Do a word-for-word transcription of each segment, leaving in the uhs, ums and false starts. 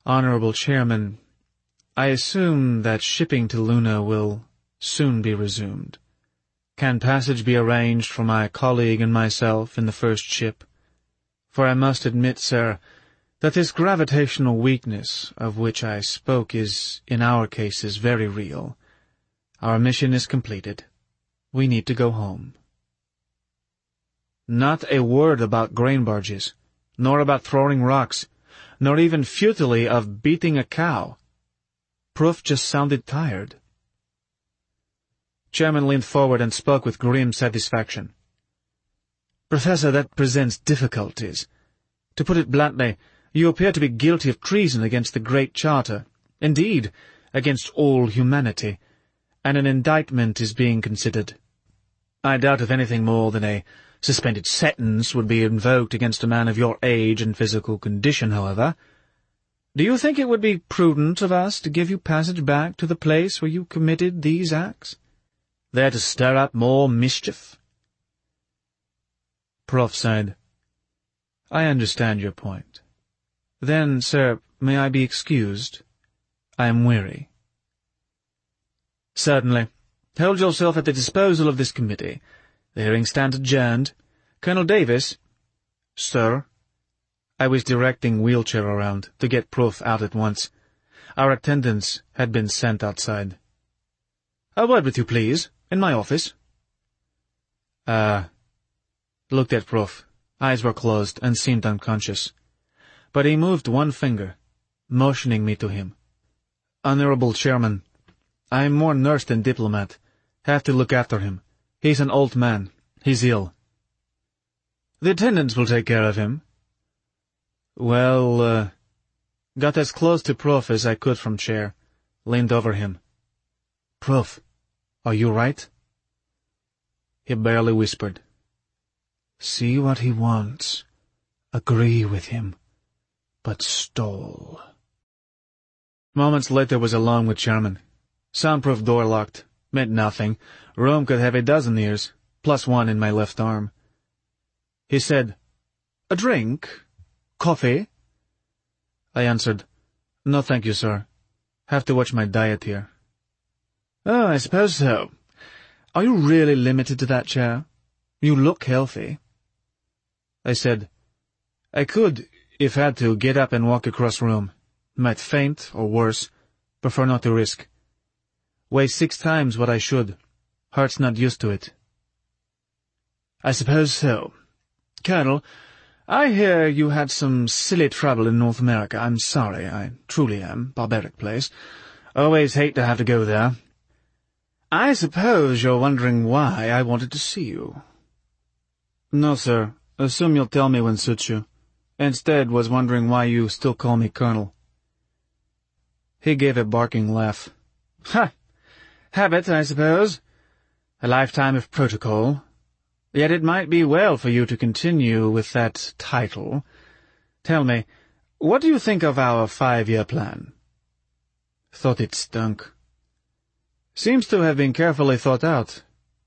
Honorable Chairman, I assume that shipping to Luna will soon be resumed. Can passage be arranged for my colleague and myself in the first ship? For I must admit, sir, that this gravitational weakness of which I spoke is, in our cases, very real. Our mission is completed. We need to go home. Not a word about grain barges, nor about throwing rocks, nor even futilely of beating a cow. Proof just sounded tired. Chairman leaned forward and spoke with grim satisfaction. Professor, that presents difficulties. To put it bluntly, you appear to be guilty of treason against the Great Charter, indeed, against all humanity, and an indictment is being considered. I doubt if anything more than a suspended sentence would be invoked against a man of your age and physical condition, however. Do you think it would be prudent of us to give you passage back to the place where you committed these acts? There to stir up more mischief? Prof sighed. I understand your point. Then, sir, may I be excused? I am weary. Certainly. Hold yourself at the disposal of this committee. The hearing stands adjourned. Colonel Davis? Sir? I was directing wheelchair around to get Prof out at once. Our attendants had been sent outside. A word with you, please, in my office. Ah. Uh, looked at Prof. Eyes were closed and seemed unconscious. But he moved one finger, motioning me to him. Honorable Chairman, I am more nurse than diplomat. Have to look after him. He's an old man. He's ill. The attendants will take care of him. Well, uh... got as close to Prof as I could from chair. Leaned over him. Prof, are you right? He barely whispered. See what he wants. Agree with him. But stall. Moments later was alone with Chairman. Soundproof door locked. Meant nothing. Room could have a dozen ears, plus one in my left arm. He said, A drink? Coffee? I answered, No thank you, sir. Have to watch my diet here. Oh, I suppose so. Are you really limited to that chair? You look healthy. I said, I could, if had to, get up and walk across room. Might faint, or worse. Prefer not to risk. Weigh six times what I should. Heart's not used to it. I suppose so. Colonel, I hear you had some silly trouble in North America. I'm sorry, I truly am. Barbaric place. Always hate to have to go there. I suppose you're wondering why I wanted to see you. No, sir. Assume you'll tell me when suits you. Instead, was wondering why you still call me Colonel. He gave a barking laugh. Ha! Habit, I suppose. A lifetime of protocol. Yet it might be well for you to continue with that title. Tell me, what do you think of our five-year plan? Thought it stunk. Seems to have been carefully thought out.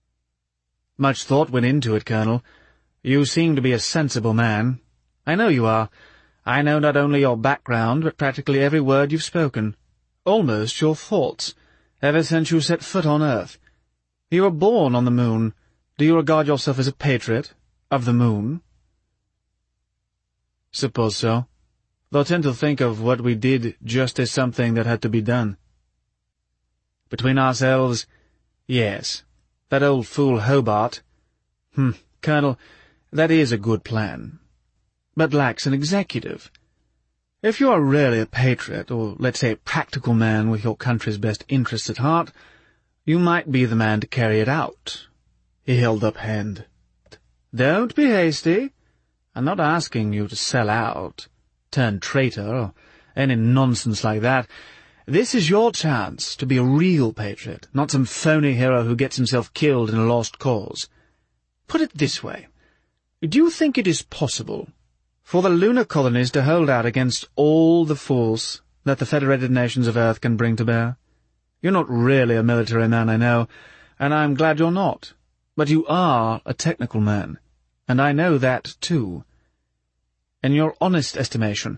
Much thought went into it, Colonel. You seem to be a sensible man. I know you are. I know not only your background, but practically every word you've spoken. Almost your thoughts, ever since you set foot on Earth. You were born on the moon. Do you regard yourself as a patriot of the moon? Suppose so. Though tend to think of what we did just as something that had to be done. Between ourselves, yes. That old fool Hobart. Hmm, Colonel, that is a good plan. But lacks an executive. If you are really a patriot, or let's say a practical man with your country's best interests at heart, you might be the man to carry it out. He held up hand. Don't be hasty. I'm not asking you to sell out, turn traitor, or any nonsense like that. This is your chance to be a real patriot, not some phony hero who gets himself killed in a lost cause. Put it this way. Do you think it is possible for the lunar colonies to hold out against all the force that the Federated Nations of Earth can bring to bear? You're not really a military man, I know, and I'm glad you're not. But you are a technical man, and I know that too. In your honest estimation,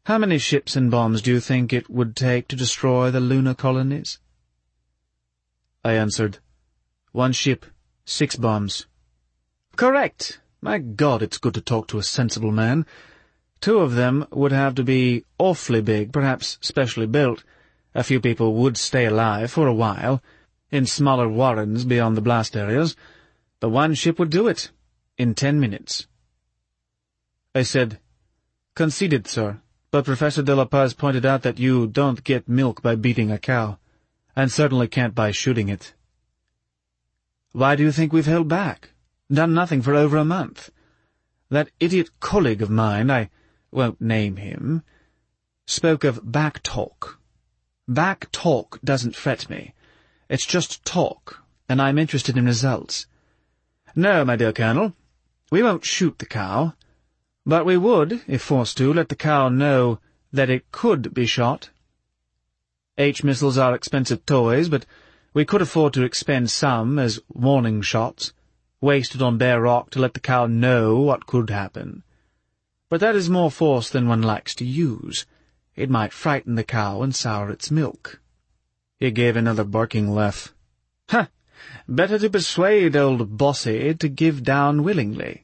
How many ships and bombs do you think it would take to destroy the lunar colonies? I answered, One ship, six bombs. Correct. My God, it's good to talk to a sensible man. Two of them would have to be awfully big, perhaps specially built. A few people would stay alive for a while, in smaller warrens beyond the blast areas, but one ship would do it, in ten minutes. I said, Conceded, sir, but Professor de la Paz pointed out that you don't get milk by beating a cow, and certainly can't by shooting it. Why do you think we've held back? Done nothing for over a month. That idiot colleague of mine, I won't name him, spoke of back talk. Back talk doesn't fret me. It's just talk, and I'm interested in results. No, my dear Colonel, we won't shoot the cow, but we would, if forced to, let the cow know that it could be shot. H-missiles are expensive toys, but we could afford to expend some as warning shots, wasted on bare rock to let the cow know what could happen. But that is more force than one likes to use. It might frighten the cow and sour its milk. He gave another barking laugh. Ha! Better to persuade old Bossy to give down willingly.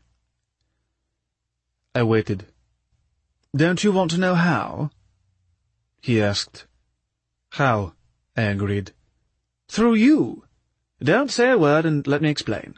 I waited. Don't you want to know how? He asked. How? I agreed. Through you. Don't say a word and let me explain.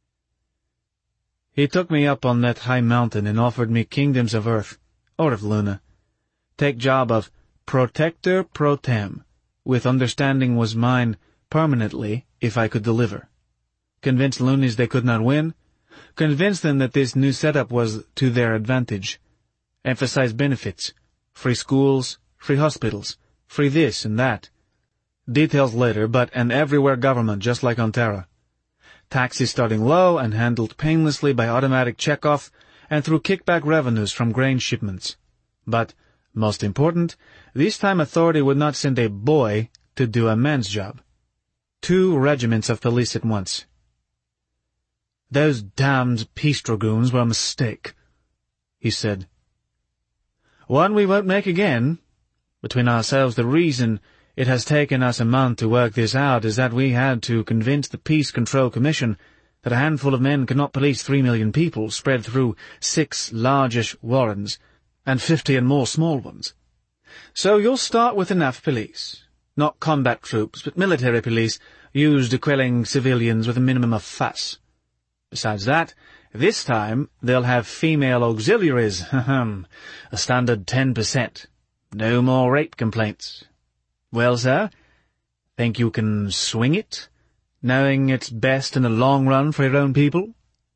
He took me up on that high mountain and offered me kingdoms of Earth, or of Luna. Take job of Protector Pro Tem, with understanding was mine permanently if I could deliver. Convince loonies they could not win. Convince them that this new setup was to their advantage. Emphasize benefits. Free schools, free hospitals, free this and that. Details later, but an everywhere government just like on Terra. Taxes starting low and handled painlessly by automatic checkoff and through kickback revenues from grain shipments. But, most important, this time authority would not send a boy to do a man's job. Two regiments of police at once. Those damned peace dragoons were a mistake, he said. One we won't make again. Between ourselves, the reason it has taken us a month to work this out is that we had to convince the Peace Control Commission that a handful of men cannot police three million people spread through six largish warrens and fifty and more small ones. So you'll start with enough police. Not combat troops, but military police, used to quelling civilians with a minimum of fuss. Besides that, this time they'll have female auxiliaries, ahem, a standard ten percent. No more rape complaints. Well, sir, think you can swing it, knowing it's best in the long run for your own people?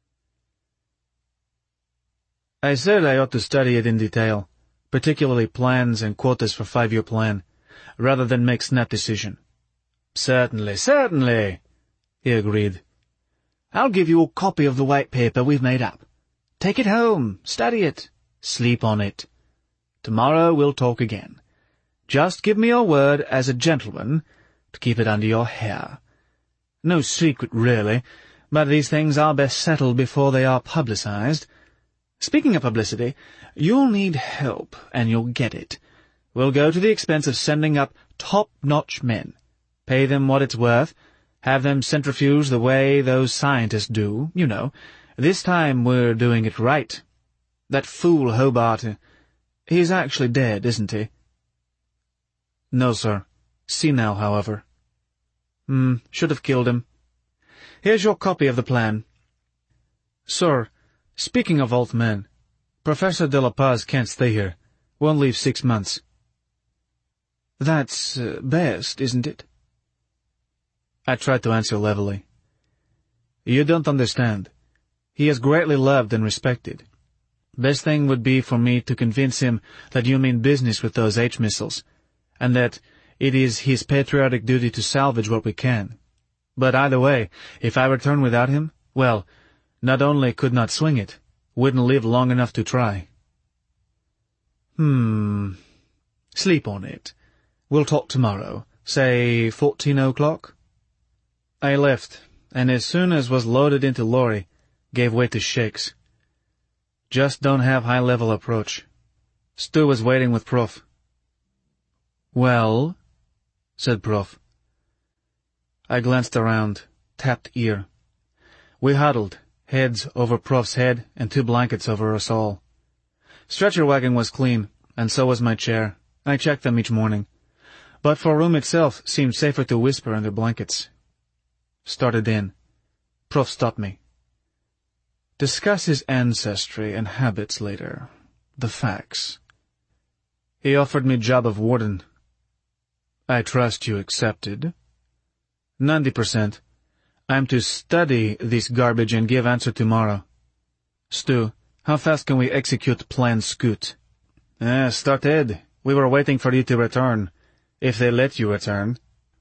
I said I ought to study it in detail, particularly plans and quotas for five-year plan, rather than make snap decision. Certainly, certainly, he agreed. I'll give you a copy of the white paper we've made up. Take it home, study it, sleep on it. Tomorrow we'll talk again. Just give me your word as a gentleman to keep it under your hair. No secret, really, but these things are best settled before they are publicized. Speaking of publicity, you'll need help, and you'll get it. We'll go to the expense of sending up top-notch men. Pay them what it's worth. Have them centrifuge the way those scientists do, you know. This time we're doing it right. That fool Hobart, he's actually dead, isn't he? No, sir. Senile, however. Hmm, should have killed him. Here's your copy of the plan. Sir, speaking of old men, Professor de la Paz can't stay here. Won't leave six months. That's uh, best, isn't it? I tried to answer levelly. You don't understand. He is greatly loved and respected. Best thing would be for me to convince him that you mean business with those H-missiles, and that it is his patriotic duty to salvage what we can. But either way, if I return without him, well, not only could not swing it, wouldn't live long enough to try. Hmm. Sleep on it. We'll talk tomorrow, say fourteen o'clock. I left, and as soon as was loaded into lorry, gave way to shakes. Just don't have high-level approach. Stu was waiting with Prof. "Well?" said Prof. I glanced around, tapped ear. We huddled, heads over Prof's head and two blankets over us all. Stretcher wagon was clean, and so was my chair. I checked them each morning. But for room itself seemed safer to whisper under blankets. Started in. Prof stopped me. "Discuss his ancestry and habits later. The facts." He offered me job of warden. "I trust you accepted." Ninety percent. I'm to study this garbage and give answer tomorrow." "Stu, how fast can we execute Plan Scoot?" Eh, started. We were waiting for you to return. If they let you return."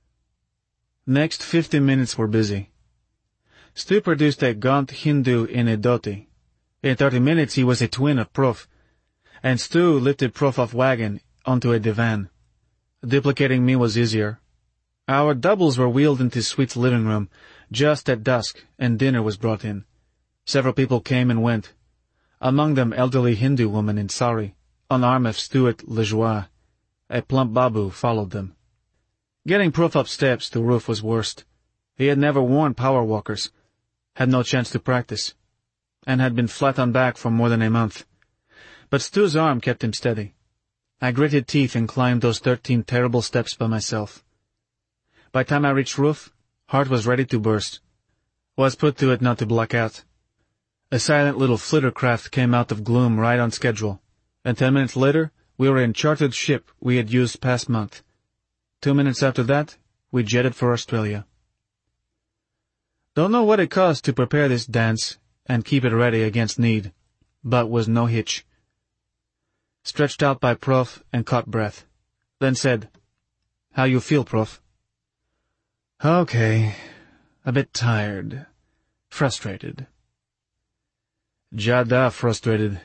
Next fifty minutes were busy. Stu produced a gaunt Hindu in a dhoti. In thirty minutes he was a twin of Prof, and Stu lifted Prof off wagon onto a divan. Duplicating me was easier. Our doubles were wheeled into Sweet's living room just at dusk, and dinner was brought in. Several people came and went. Among them elderly Hindu woman in sari, on arm of Stuart Lejoie. A plump babu followed them. Getting Prof up steps to roof was worst. He had never worn power walkers, had no chance to practice, and had been flat on back for more than a month. But Stu's arm kept him steady. I gritted teeth and climbed those thirteen terrible steps by myself. By the time I reached roof, heart was ready to burst. Was put to it not to black out. A silent little flitter craft came out of gloom right on schedule, and ten minutes later, we were in chartered ship we had used past month. Two minutes after that, we jetted for Australia. Don't know what it cost to prepare this dance and keep it ready against need, but was no hitch. Stretched out by Prof and caught breath, then said, "How you feel, Prof?" "Okay, a bit tired, frustrated." Jada frustrated.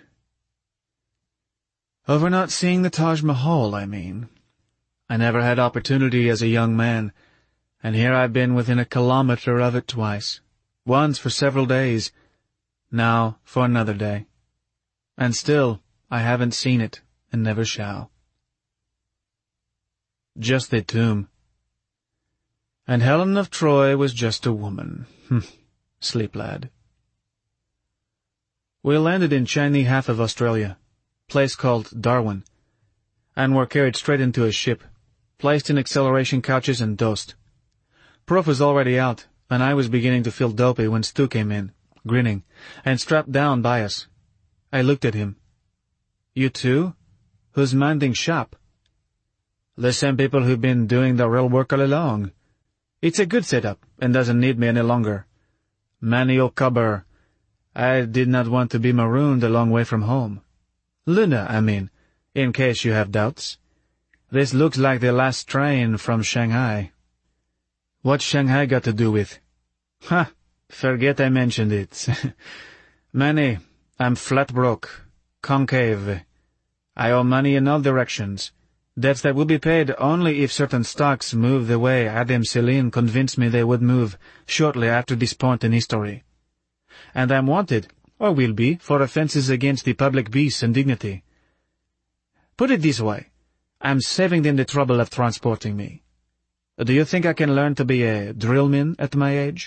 Over not seeing the Taj Mahal, I mean. I never had opportunity as a young man, and here I've been within a kilometer of it twice. Once for several days, now for another day. And still, I haven't seen it, and never shall. Just a tomb. And Helen of Troy was just a woman. Sleep, lad. We landed in Chinese half of Australia, place called Darwin, and were carried straight into a ship, placed in acceleration couches and dosed. Prof was already out, and I was beginning to feel dopey when Stu came in, grinning, and strapped down by us. I looked at him. "You too? Who's minding shop?" "The same people who've been doing the real work all along. It's a good setup, and doesn't need me any longer. Manio cubber. I did not want to be marooned a long way from home. Luna, I mean, in case you have doubts. This looks like the last train from Shanghai." "What's Shanghai got to do with?" "Ha, forget I mentioned it. Manny, I'm flat broke, concave. I owe money in all directions. Debts that will be paid only if certain stocks move the way Adam Celine convinced me they would move shortly after this point in history. And I'm wanted, or will be, for offenses against the public peace and dignity. Put it this way, I'm saving them the trouble of transporting me. Do you think I can learn to be a drillman at my age?"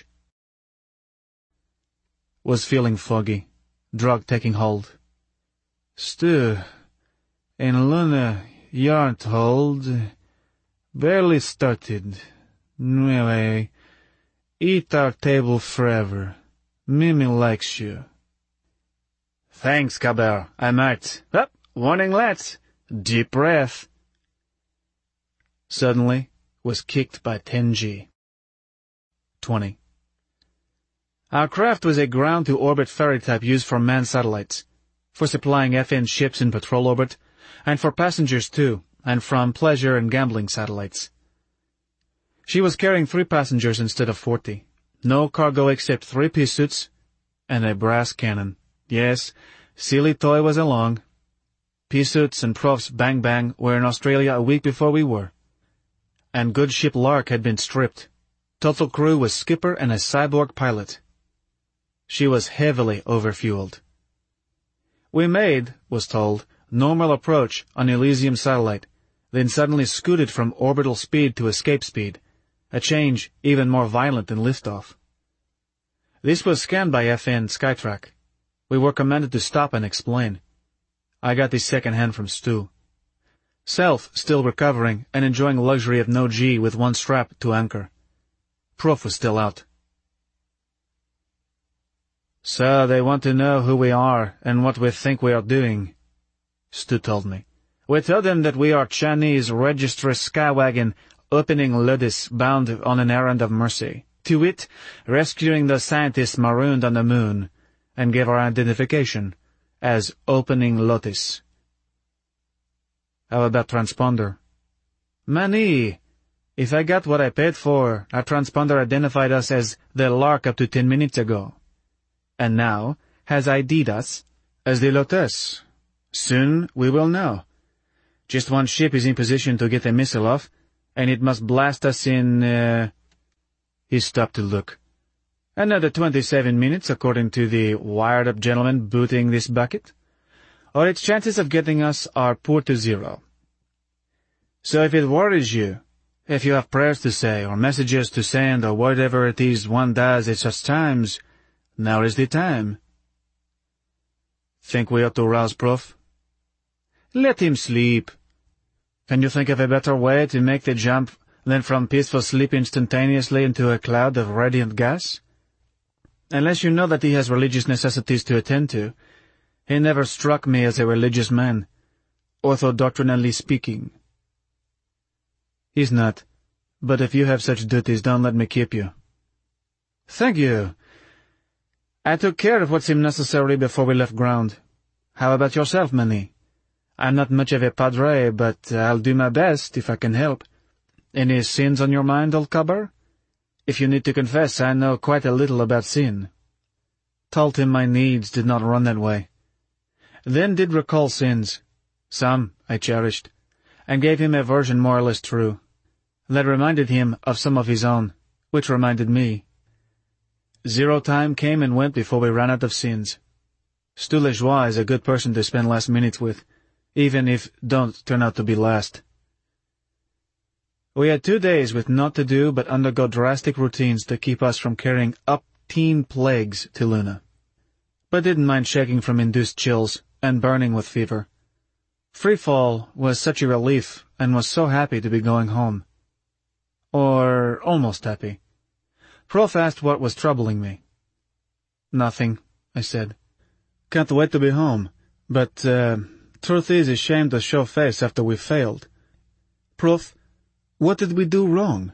Was feeling foggy, drug taking hold. "Stu, in Luna, you aren't old. Barely started. Anyway, eat our table forever. Mimi likes you." "Thanks, Cabell. I might. Up, warning lights. Deep breath." Suddenly was kicked by ten G. twenty. Our craft was a ground-to-orbit ferry type used for manned satellites, for supplying F N ships in patrol orbit, and for passengers too, and from pleasure and gambling satellites. She was carrying three passengers instead of forty. No cargo except three pea suits and a brass cannon. Yes, silly toy was along. Pea suits and Prof's Bang Bang were in Australia a week before we were. And good ship Lark had been stripped. Total crew was skipper and a cyborg pilot. She was heavily overfueled. We made, was told, normal approach on Elysium satellite, then suddenly scooted from orbital speed to escape speed, a change even more violent than liftoff. This was scanned by F N Skytrack. We were commanded to stop and explain. I got this second-hand from Stu. Self still recovering and enjoying luxury of no G with one strap to anchor. Prof was still out. So they want to know who we are and what we think we are doing, Stu told me. We tell them that we are Chinese registry Skywagon opening Ludus bound on an errand of mercy, to wit, rescuing the scientists marooned on the moon, and give our identification as Opening Lotus. How about transponder? Money! If I got what I paid for, our transponder identified us as the Lark up to ten minutes ago. And now has I D'd us as the Lotus. Soon we will know. Just one ship is in position to get a missile off, and it must blast us in, uh... He stopped to look. Another twenty-seven minutes, according to the wired-up gentleman booting this bucket. Or its chances of getting us are poor to zero. So if it worries you, if you have prayers to say, or messages to send, or whatever it is one does at such times, now is the time. Think we ought to rouse Prof? Let him sleep. Can you think of a better way to make the jump than from peaceful sleep instantaneously into a cloud of radiant gas? Unless you know that he has religious necessities to attend to, he never struck me as a religious man, orthodoctrinally speaking. He's not, but if you have such duties, don't let me keep you. Thank you. I took care of what seemed necessary before we left ground. How about yourself, Manny? I'm not much of a padre, but I'll do my best if I can help. Any sins on your mind, old cubber? If you need to confess, I know quite a little about sin. Told him my needs did not run that way. Then did recall sins. Some I cherished, and gave him a version more or less true. That reminded him of some of his own, which reminded me. Zero time came and went before we ran out of sins. Stu Lejoie is a good person to spend last minutes with, even if don't turn out to be last. We had two days with naught to do but undergo drastic routines to keep us from carrying up-teen plagues to Luna. But didn't mind shaking from induced chills and burning with fever. Freefall was such a relief and was so happy to be going home. Or almost happy. Prof asked what was troubling me. Nothing, I said. Can't wait to be home, but, uh, truth is ashamed to show face after we failed. Prof, what did we do wrong?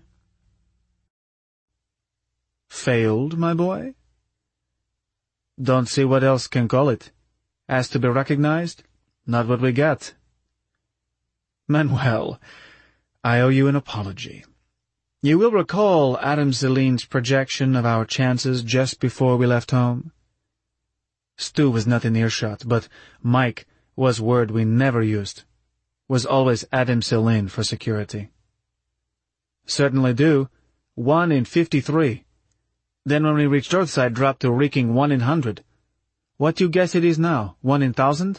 Failed, my boy? Don't see what else can call it. Asked to be recognized? Not what we got. Manuel, I owe you an apology. You will recall Adam Celine's projection of our chances just before we left home? Stu was not in earshot, but Mike was word we never used. Was always Adam Celine for security. Certainly do. One in fifty-three. Then when we reached Earthside, dropped to reeking one in hundred. What do you guess it is now? One in thousand?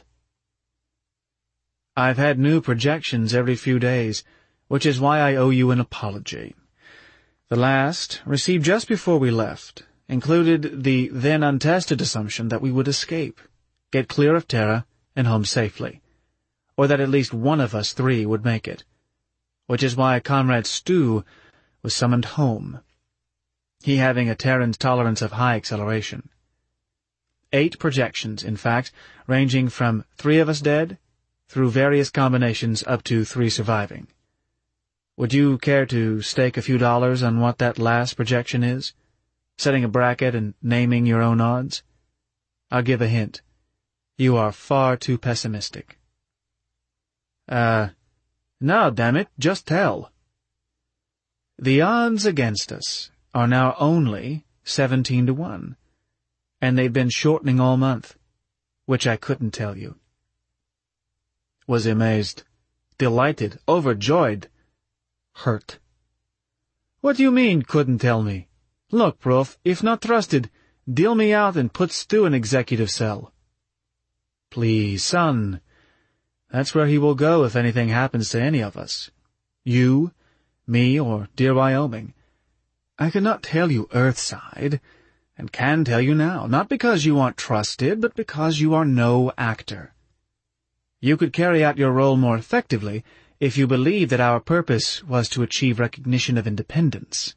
I've had new projections every few days, which is why I owe you an apology. The last, received just before we left, included the then untested assumption that we would escape, get clear of Terra, and home safely, or that at least one of us three would make it, which is why Comrade Stu was summoned home, he having a Terran's tolerance of high acceleration. Eight projections, in fact, ranging from three of us dead, through various combinations up to three surviving. Would you care to stake a few dollars on what that last projection is? Setting a bracket and naming your own odds? I'll give a hint. You are far too pessimistic. Uh, no, damn it, just tell. The odds against us are now only seventeen to one, and they've been shortening all month, which I couldn't tell you. Was amazed, delighted, overjoyed, hurt. What do you mean, couldn't tell me? Look, Prof, if not trusted, deal me out and put Stu in executive cell. Please, son, That's where he will go if anything happens to any of us. You, me, or dear Wyoming. I cannot tell you Earthside, and can tell you now, not because you aren't trusted, but because you are no actor. You could carry out your role more effectively if you believed that our purpose was to achieve recognition of independence.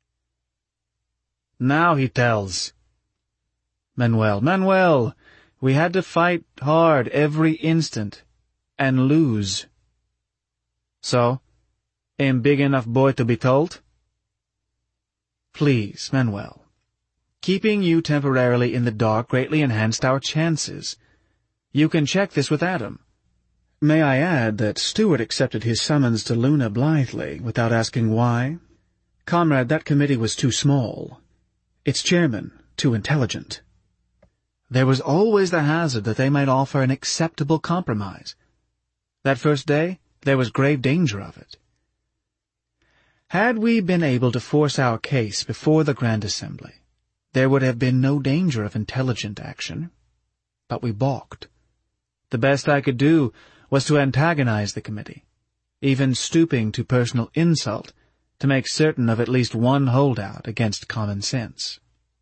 Now he tells. Manuel, Manuel, we had to fight hard every instant, and lose. So, am big enough boy to be told? Please, Manuel. Keeping you temporarily in the dark greatly enhanced our chances. You can check this with Adam. May I add that Stuart accepted his summons to Luna blithely, without asking why? Comrade, that committee was too small. Its chairman, too intelligent. There was always the hazard that they might offer an acceptable compromise. That first day, there was grave danger of it. Had we been able to force our case before the Grand Assembly, there would have been no danger of intelligent action. But we balked. The best I could do was to antagonize the committee, even stooping to personal insult to make certain of at least one holdout against common sense.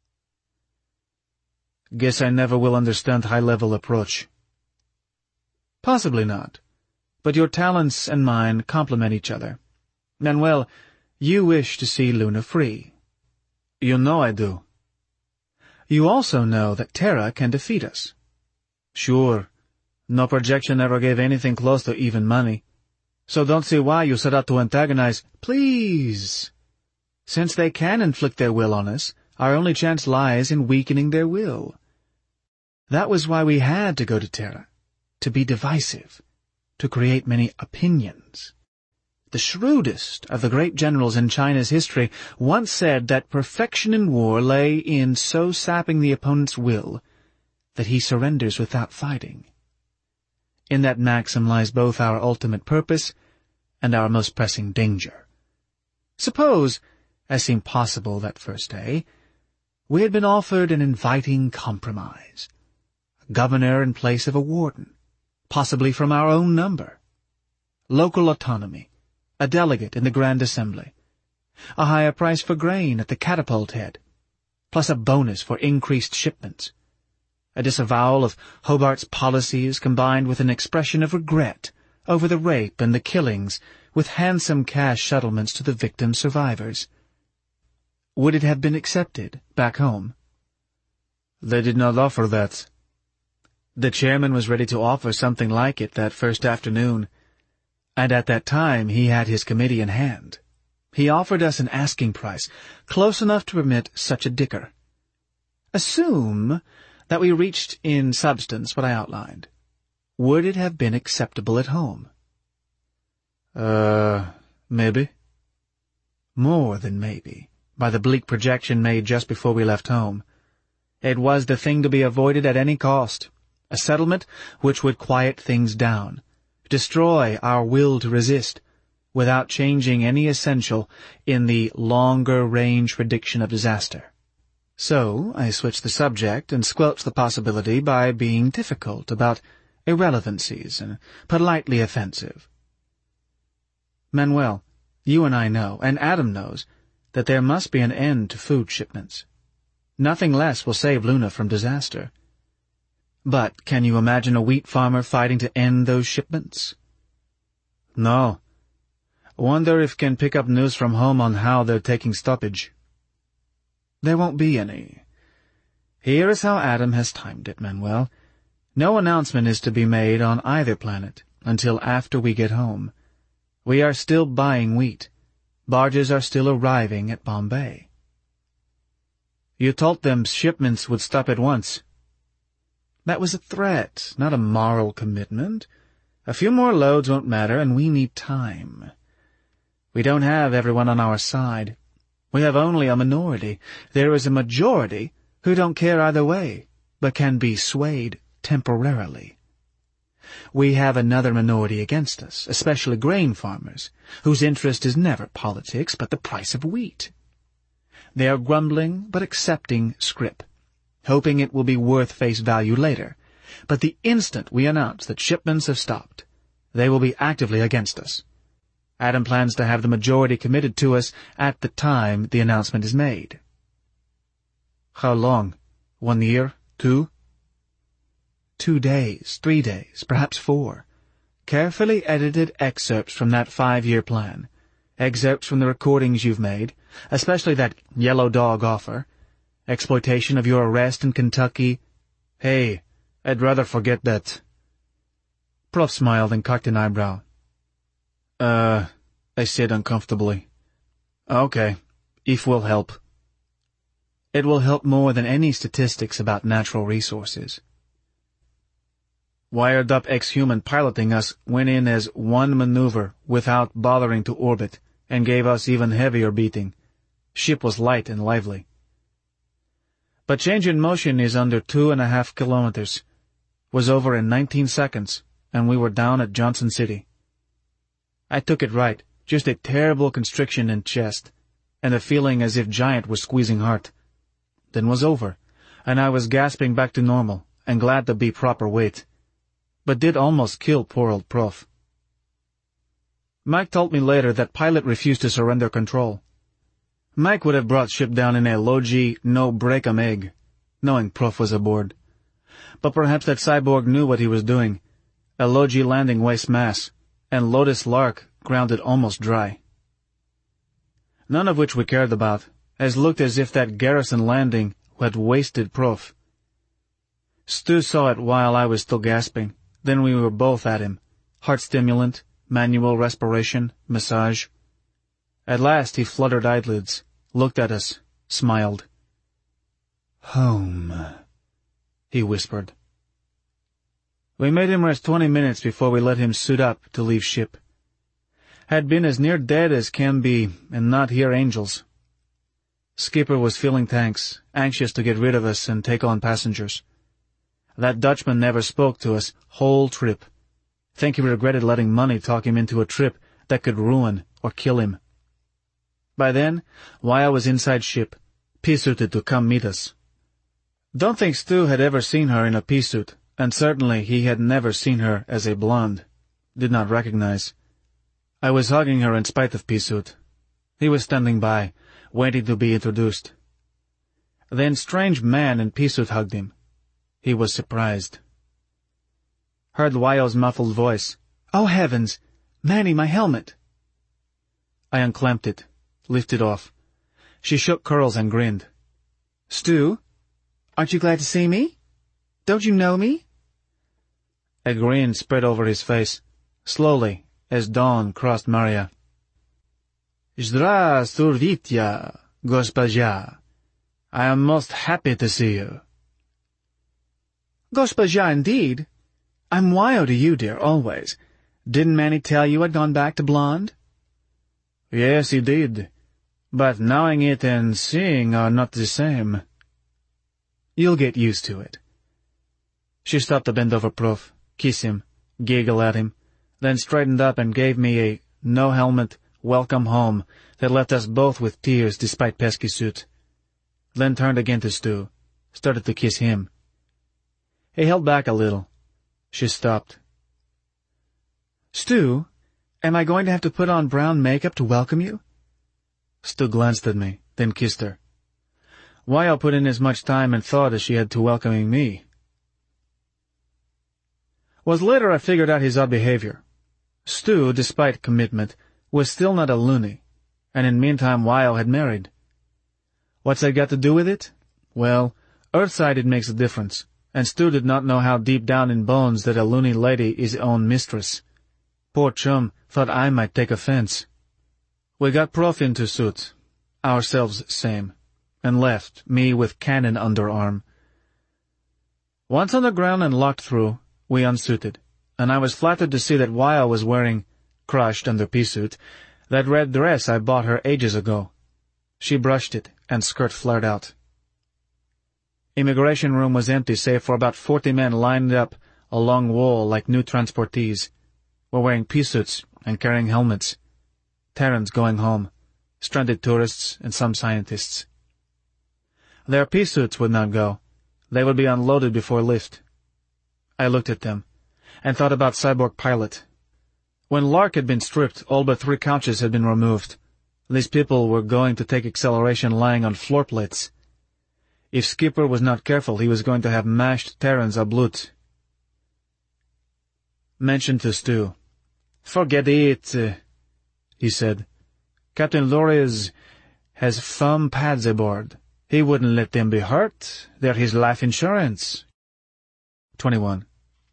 Guess I never will understand high-level approach. Possibly not, but your talents and mine complement each other. Manuel, you wish to see Luna free. You know I do. You also know that Terra can defeat us. Sure. No projection ever gave anything close to even money. So don't see why you set out to antagonize. Please! Since they can inflict their will on us, our only chance lies in weakening their will. That was why we had to go to Terra, to be divisive, to create many opinions. The shrewdest of the great generals in China's history once said that perfection in war lay in so sapping the opponent's will that he surrenders without fighting. In that maxim lies both our ultimate purpose and our most pressing danger. Suppose, as seemed possible that first day, we had been offered an inviting compromise, a governor in place of a warden, possibly from our own number, local autonomy, a delegate in the Grand Assembly, a higher price for grain at the catapult head, plus a bonus for increased shipments, a disavowal of Hobart's policies combined with an expression of regret over the rape and the killings, with handsome cash settlements to the victims' survivors. Would it have been accepted back home? They did not offer that. The chairman was ready to offer something like it that first afternoon, and at that time he had his committee in hand. He offered us an asking price, close enough to permit such a dicker. Assume that we reached in substance what I outlined. Would it have been acceptable at home? Uh, maybe. More than maybe, by the bleak projection made just before we left home. It was the thing to be avoided at any cost, a settlement which would quiet things down, destroy our will to resist, without changing any essential in the longer-range prediction of disaster. So I switched the subject and squelched the possibility by being difficult about irrelevancies and politely offensive. Manuel, you and I know, and Adam knows, that there must be an end to food shipments. Nothing less will save Luna from disaster. But can you imagine a wheat farmer fighting to end those shipments? No. Wonder if can pick up news from home on how they're taking stoppage. There won't be any. Here is how Adam has timed it, Manuel. No announcement is to be made on either planet until after we get home. We are still buying wheat. Barges are still arriving at Bombay. You told them shipments would stop at once. That was a threat, not a moral commitment. A few more loads won't matter, and we need time. We don't have everyone on our side. We have only a minority. There is a majority who don't care either way, but can be swayed temporarily. We have another minority against us, especially grain farmers, whose interest is never politics but the price of wheat. They are grumbling but accepting scrip, hoping it will be worth face value later. But the instant we announce that shipments have stopped, they will be actively against us. Adam plans to have the majority committed to us at the time the announcement is made. How long? One year? Two? Two days, three days, perhaps four. Carefully edited excerpts from that five-year plan. Excerpts from the recordings you've made, especially that Yellow Dog offer. Exploitation of your arrest in Kentucky. Hey, I'd rather forget that. Prof smiled and cocked an eyebrow. Uh, I said uncomfortably. Okay, if will help. It will help more than any statistics about natural resources. Wired-up ex-human piloting us went in as one maneuver without bothering to orbit and gave us even heavier beating. Ship was light and lively. But change in motion is under two and a half kilometers. Was over in nineteen seconds, and we were down at Johnson City. I took it right, just a terrible constriction in chest, and a feeling as if Giant was squeezing heart. Then was over, and I was gasping back to normal, and glad to be proper weight. But did almost kill poor old Prof. Mike told me later that pilot refused to surrender control. Mike would have brought ship down in a low-G, no-break-em egg, knowing Prof was aboard. But perhaps that cyborg knew what he was doing. A low-G landing waste mass, and Lotus Lark grounded almost dry. None of which we cared about, as looked as if that garrison landing had wasted Prof. Stu saw it while I was still gasping. Then we were both at him. Heart stimulant, manual respiration, massage. At last he fluttered eyelids, looked at us, smiled. Home, he whispered. We made him rest twenty minutes before we let him suit up to leave ship. Had been as near dead as can be and not hear angels. Skipper was filling tanks, anxious to get rid of us and take on passengers. That Dutchman never spoke to us whole trip. Think he regretted letting money talk him into a trip that could ruin or kill him. By then, Weil was inside ship, pea-suited to come meet us. Don't think Stu had ever seen her in a pea-suit, and certainly he had never seen her as a blonde. Did not recognize. I was hugging her in spite of pea-suit. He was standing by, waiting to be introduced. Then strange man in pea-suit hugged him. He was surprised. Heard Weil's muffled voice. Oh, heavens! Manny, my helmet! I unclamped it, lifted off. She shook curls and grinned. Stu, aren't you glad to see me? Don't you know me? A grin spread over his face, slowly, as dawn crossed Maria. Zdravstvuyte, Госпожа. I am most happy to see you. Госпожа, indeed. I'm Wyo to you, dear, always. Didn't Manny tell you I'd gone back to blonde? Yes, he did. But knowing it and seeing are not the same. You'll get used to it. She stopped to bend over Prof, kiss him, giggle at him, then straightened up and gave me a no-helmet welcome home that left us both with tears despite pesky suit. Then turned again to Stu, started to kiss him. He held back a little. She stopped. Stu, am I going to have to put on brown makeup to welcome you? Stu glanced at me, then kissed her. Wyo put in as much time and thought as she had to welcoming me. Was later I figured out his odd behavior. Stu, despite commitment, was still not a loony, and in meantime Wyo had married. What's that got to do with it? Well, Earthside it makes a difference, and Stu did not know how deep down in bones that a loony lady is own mistress. Poor chum thought I might take offense. We got Prof into suit, ourselves same, and left, me with cannon under arm. Once on the ground and locked through, we unsuited, and I was flattered to see that Wyo was wearing, crushed under pea-suit, that red dress I bought her ages ago. She brushed it, and skirt flared out. Immigration room was empty save for about forty men lined up a long wall like new transportees. Were wearing pea-suits and carrying helmets. Terrans going home, stranded tourists and some scientists. Their pea-suits would not go. They would be unloaded before lift. I looked at them, and thought about Cyborg Pilot. When Lark had been stripped, all but three couches had been removed. These people were going to take acceleration lying on floor plates. If Skipper was not careful, he was going to have mashed Terrans à blut. Mentioned to Stu. "Forget it," uh, he said. "Captain Lorries has foam pads aboard. He wouldn't let them be hurt. They're his life insurance." twenty-one.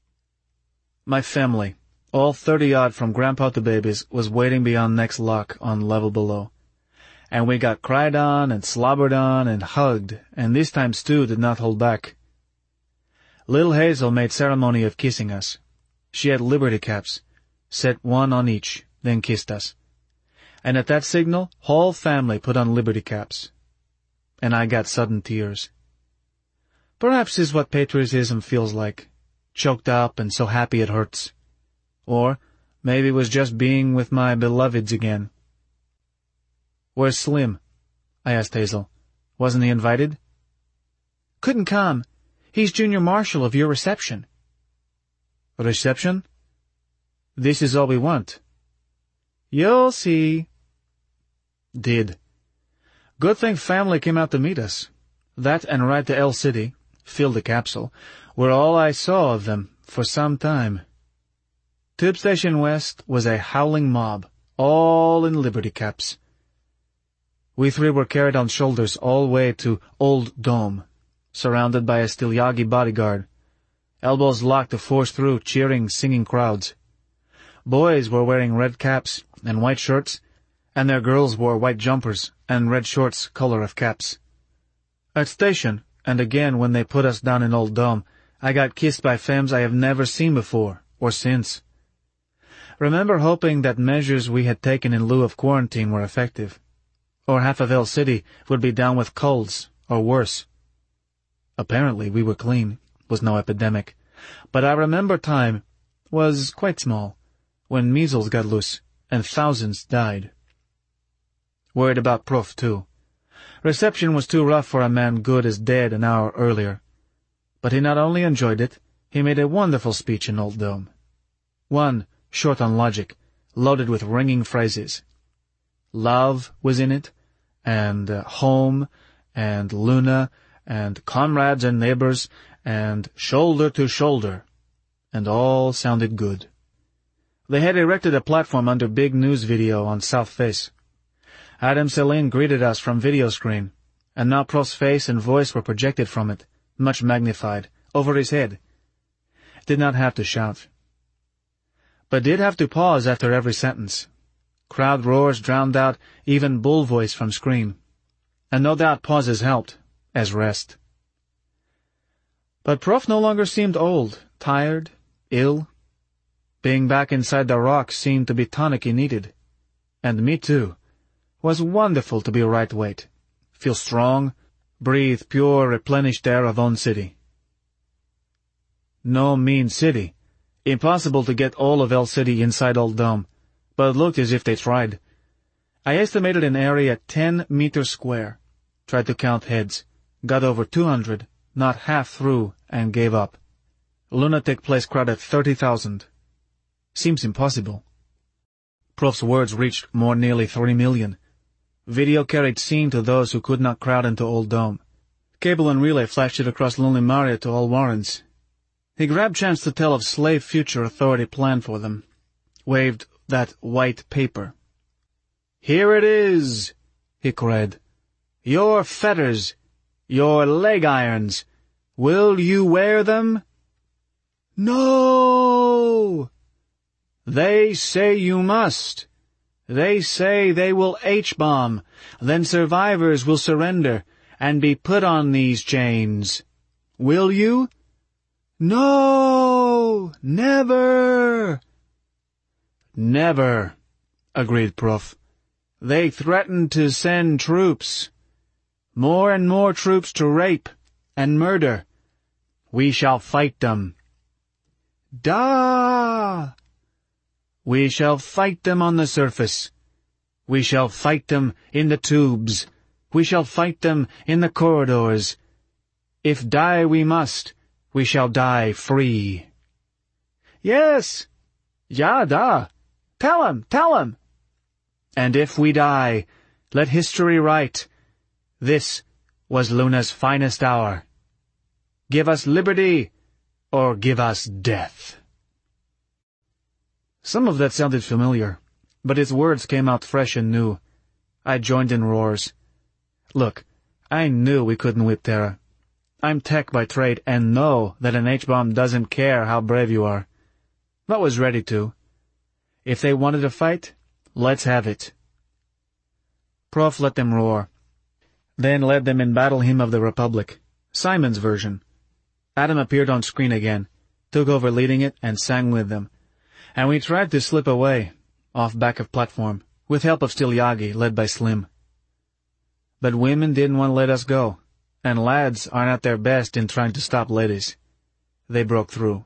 My family, all thirty-odd from grandpa to babies, was waiting beyond next lock on level below. And we got cried on and slobbered on and hugged, and this time Stu did not hold back. Little Hazel made ceremony of kissing us. She had liberty caps, set one on each, then kissed us. And at that signal, whole family put on liberty caps. And I got sudden tears. Perhaps this is what patriotism feels like, choked up and so happy it hurts. Or maybe it was just being with my beloveds again. "Where's Slim?" I asked Hazel. "Wasn't he invited?" "Couldn't come. He's junior marshal of your reception." "Reception? This is all we want." "You'll see." Did. Good thing family came out to meet us. That and ride to El City, fill the capsule, were all I saw of them for some time. Tube Station West was a howling mob, all in liberty caps. We three were carried on shoulders all the way to Old Dome, surrounded by a Stilyagi bodyguard, elbows locked to force through cheering, singing crowds. Boys were wearing red caps and white shirts, and their girls wore white jumpers and red shorts color of caps. At station, and again when they put us down in Old Dome, I got kissed by femmes I have never seen before, or since. Remember hoping that measures we had taken in lieu of quarantine were effective, or half of El City would be down with colds, or worse. Apparently we were clean, was no epidemic, but I remember time was quite small, when measles got loose, and thousands died. Worried about Prof, too. Reception was too rough for a man good as dead an hour earlier. But he not only enjoyed it, he made a wonderful speech in Old Dome. One, short on logic, loaded with ringing phrases. Love was in it, and uh, home, and Luna, and comrades and neighbors, and shoulder to shoulder, and all sounded good. They had erected a platform under big news video on South Face. Adam Celine greeted us from video screen, and now Prof's face and voice were projected from it, much magnified, over his head. Did not have to shout, but did have to pause after every sentence. Crowd roars drowned out even bull voice from screen, and no doubt pauses helped, as rest. But Prof no longer seemed old, tired, ill. Being back inside the rock seemed to be tonic he needed. And me too. Was wonderful to be right weight, feel strong, breathe pure, replenished air of own city. No mean city. Impossible to get all of El City inside Old Dome, but it looked as if they tried. I estimated an area ten meters square, tried to count heads, got over two hundred, not half through, and gave up. Lunatic place crowded thirty thousand. Seems impossible. Prof's words reached more nearly three million. Video carried scene to those who could not crowd into Old Dome. Cable and relay flashed it across Lonely Maria to all Warrens. He grabbed chance to tell of slave future authority plan for them. Waved that white paper. "Here it is," he cried. "Your fetters, your leg irons. Will you wear them?" "No!" "They say you must. They say they will H-bomb, then survivors will surrender and be put on these chains. Will you?" "No! Never!" "Never," agreed Prof. "They threaten to send troops. More and more troops to rape and murder. We shall fight them." "Da!" "We shall fight them on the surface. We shall fight them in the tubes. We shall fight them in the corridors. If die we must, we shall die free." "Yes! Ja, da! Tell him! Tell him! And if we die, let history write, this was Luna's finest hour. Give us liberty, or give us death. Some of that sounded familiar, but his words came out fresh and new. I joined in roars. Look, I knew we couldn't whip Terra. I'm tech by trade and know that an H-bomb doesn't care how brave you are. But was ready to. If they wanted a fight, let's have it. Prof let them roar. Then led them in Battle Hymn of the Republic, Simon's version. Adam appeared on screen again, took over leading it, and sang with them. And we tried to slip away, off back of platform, with help of Still Yagi, led by Slim. But women didn't want to let us go, and lads aren't at their best in trying to stop ladies. They broke through.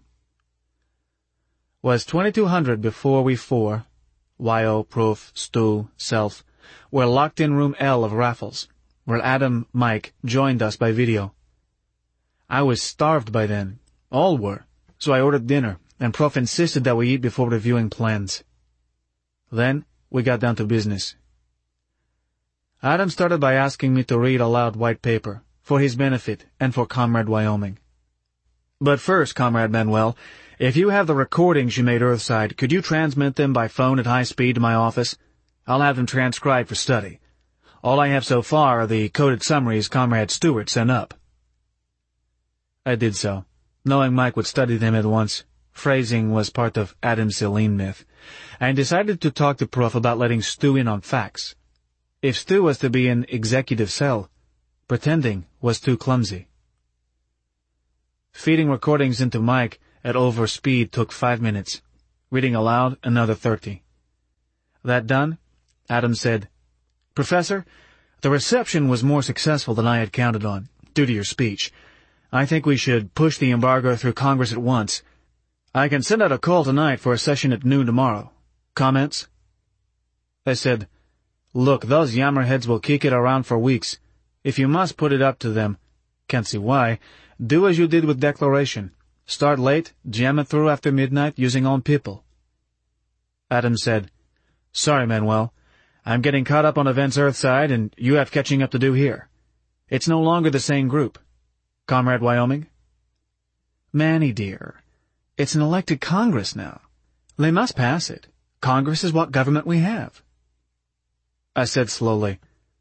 Was twenty-two hundred before we four, Y O, Prof, Stu, Self, were locked in room L of Raffles, where Adam, Mike, joined us by video. I was starved by then. All were. So I ordered dinner, and Prof insisted that we eat before reviewing plans. Then we got down to business. Adam started by asking me to read aloud white paper, for his benefit and for Comrade Wyoming. But first, Comrade Manuel, if you have the recordings you made Earthside, could you transmit them by phone at high speed to my office? I'll have them transcribed for study. All I have so far are the coded summaries Comrade Stewart sent up. I did so, knowing Mike would study them at once. Phrasing was part of Adam's Celine myth, and decided to talk to Prof about letting Stu in on facts. If Stu was to be in executive cell, pretending was too clumsy. Feeding recordings into Mike at over speed took five minutes. Reading aloud, another thirty. That done, Adam said, Professor, the reception was more successful than I had counted on, due to your speech. I think we should push the embargo through Congress at once. I can send out a call tonight for a session at noon tomorrow. Comments? I said, Look, those yammerheads will kick it around for weeks. If you must put it up to them, can't see why, do as you did with Declaration. Start late, jam it through after midnight using on people. Adam said, Sorry, Manuel. I'm getting caught up on events Earthside, and you have catching up to do here. It's no longer the same group. Comrade Wyoming? Manny, dear, it's an elected Congress now. They must pass it. Congress is what government we have. I said slowly,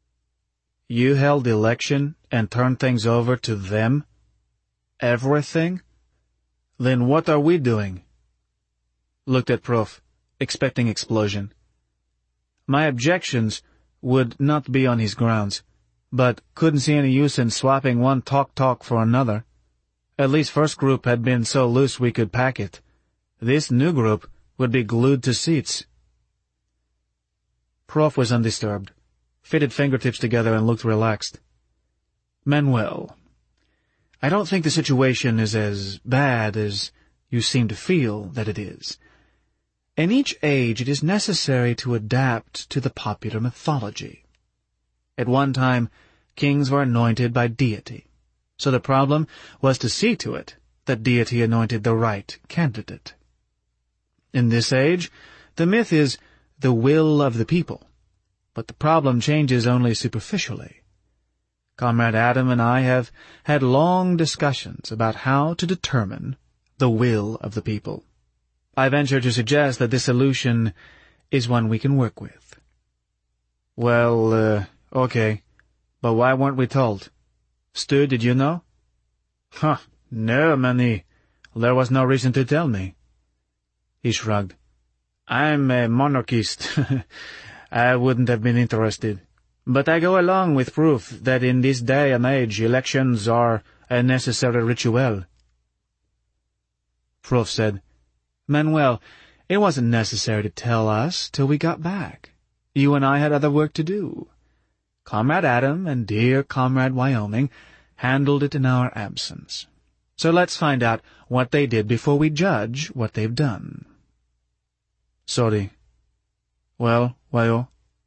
You held election and turned things over to them? Everything? Then what are we doing? Looked at Prof, expecting explosion. My objections would not be on his grounds, but couldn't see any use in swapping one talk-talk for another. At least first group had been so loose we could pack it. This new group would be glued to seats. Prof was undisturbed, fitted fingertips together and looked relaxed. Manuel, I don't think the situation is as bad as you seem to feel that it is. In each age it is necessary to adapt to the popular mythology. At one time, kings were anointed by deity, so the problem was to see to it that deity anointed the right candidate. In this age, the myth is the will of the people, but the problem changes only superficially. Comrade Adam and I have had long discussions about how to determine the will of the people. I venture to suggest that this solution is one we can work with. Well, uh, okay. But why weren't we told? Stu, did you know? Huh, no, Manny. There was no reason to tell me. He shrugged. I'm a monarchist. I wouldn't have been interested. But I go along with Proof that in this day and age elections are a necessary ritual. Proof said, Manuel, it wasn't necessary to tell us till we got back. You and I had other work to do. Comrade Adam and dear Comrade Wyoming handled it in our absence. So let's find out what they did before we judge what they've done. Sorry. Well, Wyo?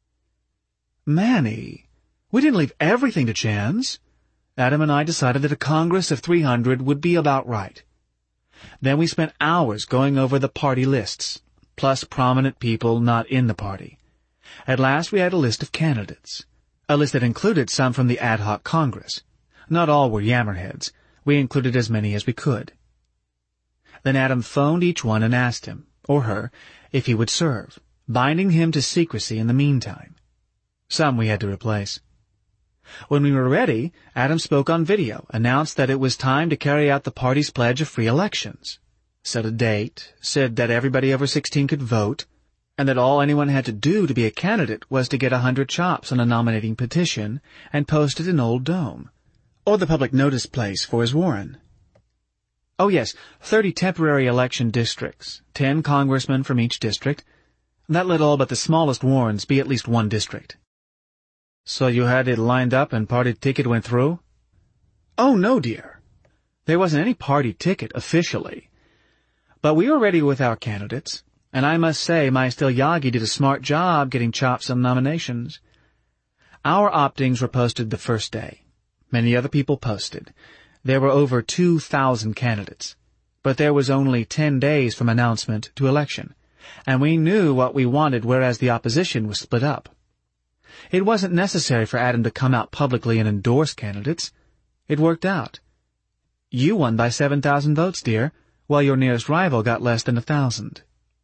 Manny, we didn't leave everything to chance. Adam and I decided that a Congress of three hundred would be about right. Then we spent hours going over the party lists. plus prominent people not in the party. At last we had a list of candidates, a list that included some from the ad hoc Congress. Not all were yammerheads. We included as many as we could. Then Adam phoned each one and asked him, or her, if he would serve, binding him to secrecy in the meantime. Some we had to replace. When we were ready, Adam spoke on video, announced that it was time to carry out the party's pledge of free elections, set a date, said that everybody over sixteen could vote, and that all anyone had to do to be a candidate was to get a hundred chops on a nominating petition and post it in Old Dome, or the public notice place for his Warren. Oh yes, thirty temporary election districts, ten congressmen from each district. That let all but the smallest warrens be at least one district. So you had it lined up and party ticket went through? Oh no, dear. There wasn't any party ticket officially. But we were ready with our candidates, and I must say Maestel Yagi did a smart job getting chops on nominations. Our optings were posted the first day. Many other people posted. There were over two thousand candidates, but there was only ten days from announcement to election, and we knew what we wanted, whereas the opposition was split up. It wasn't necessary for Adam to come out publicly and endorse candidates. It worked out. You won by seven thousand votes, dear, while your nearest rival got less than a thousand.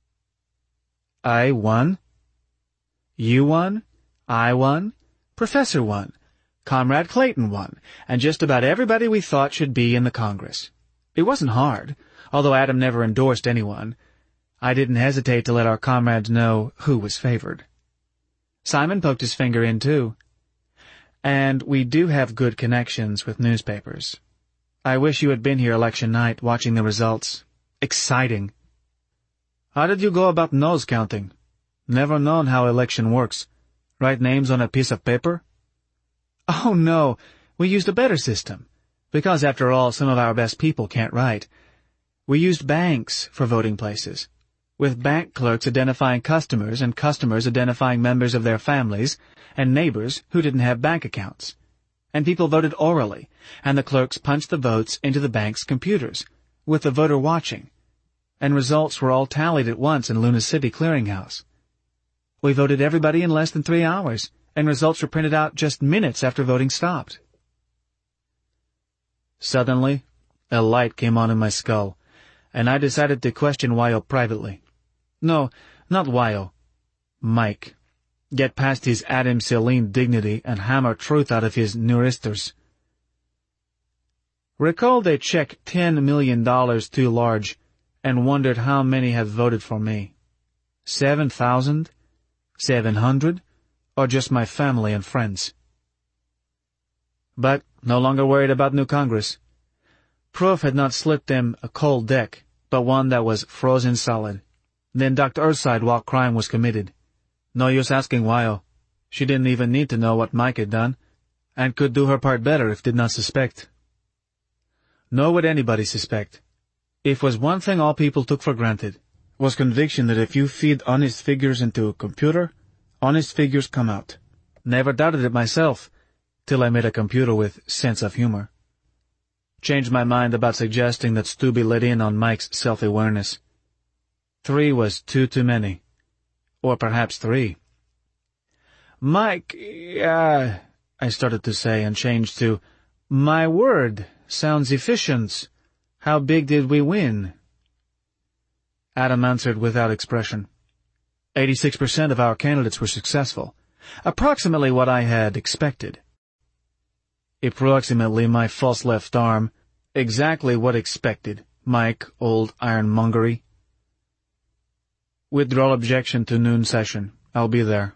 I won? You won? I won? Professor won. Comrade Clayton won, and just about everybody we thought should be in the Congress. It wasn't hard, although Adam never endorsed anyone. I didn't hesitate to let our comrades know who was favored. Simon poked his finger in, too. And we do have good connections with newspapers. I wish you had been here election night watching the results. Exciting. How did you go about nose counting? Never known how election works. Write names on a piece of paper? Oh, no. We used a better system. Because, after all, some of our best people can't write. We used banks for voting places, with bank clerks identifying customers and customers identifying members of their families and neighbors who didn't have bank accounts. And people voted orally, and the clerks punched the votes into the bank's computers, with the voter watching. And results were all tallied at once in Luna City Clearinghouse. We voted everybody in less than three hours, and results were printed out just minutes after voting stopped. Suddenly, a light came on in my skull, and I decided to question Wyo privately. No, not Wyo. Mike. Get past his Adam Celine dignity and hammer truth out of his neuristers. Recalled a check ten million dollars too large, and wondered how many had voted for me. Seven thousand? Seven hundred? Or just my family and friends? But no longer worried about new Congress. Proof had not slipped them a cold deck, but one that was frozen solid. Then Doctor Earthside while crime was committed. No use asking Wyo. She didn't even need to know what Mike had done, and could do her part better if did not suspect. Nor would anybody suspect. If was one thing all people took for granted, was conviction that if you feed honest figures into a computer, honest figures come out. Never doubted it myself, till I made a computer with sense of humor. Changed my mind about suggesting that Stu be let in on Mike's self-awareness. Three was two too many. Or perhaps three. Mike, uh, I started to say and changed to, my word, sounds efficient. How big did we win? Adam answered without expression. Eighty-six percent of our candidates were successful, approximately what I had expected. Approximately my false left arm, exactly what expected, Mike, old ironmongery. Withdrawal objection to noon session. I'll be there.